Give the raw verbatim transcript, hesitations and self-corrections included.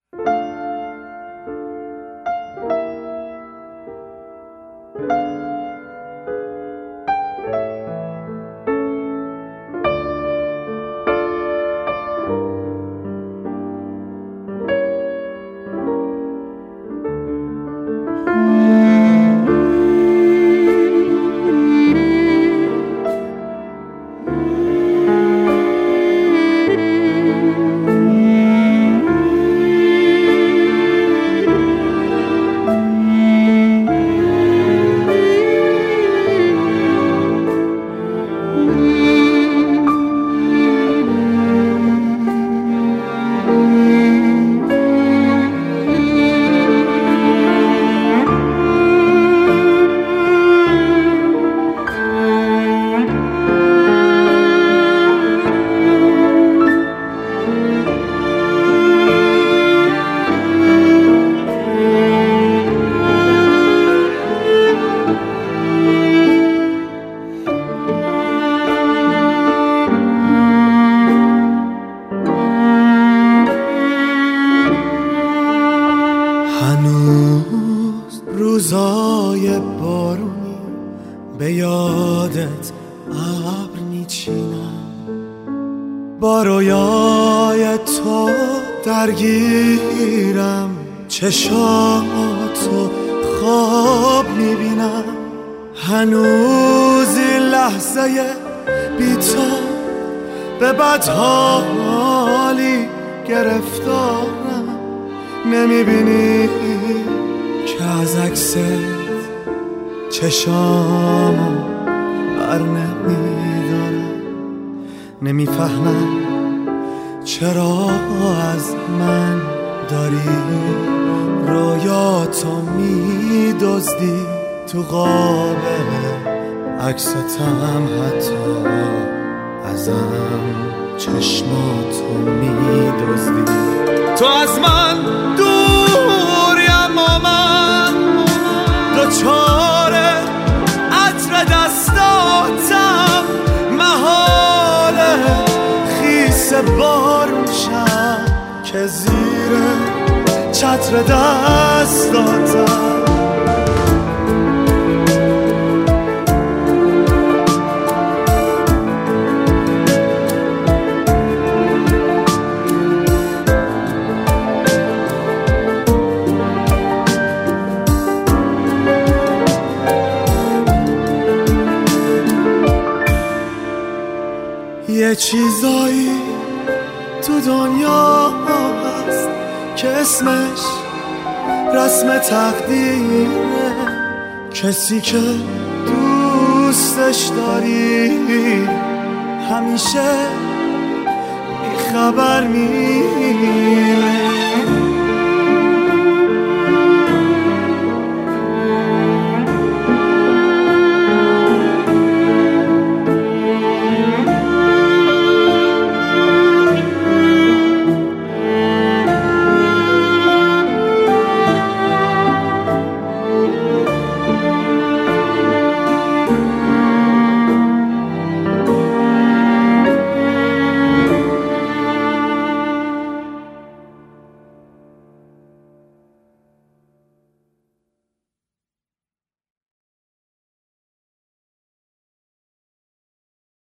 هنوز روزای بارونی به یادت ابر میچینم، با رویای تو درگیرم، چشاتو خواب میبینم. هنوز این لحظه بی تو به بدحالی گرفتارم. نمیبینی که از عکست چشامو بر نمیدارم. نمیفهمم چرا از من داری رویاتو میدزدی، تو قاب عکستم حتی ازم چشماتو میدزدی. تو از من دوریم و من دوچاره عطر دستاتم، محاله خیس بارون شم که زیر چتر دستاتم. یه چیزایی تو دنیا هست که اسمش رسم تقدیره. کسی که دوستش داری همیشه بیخبر می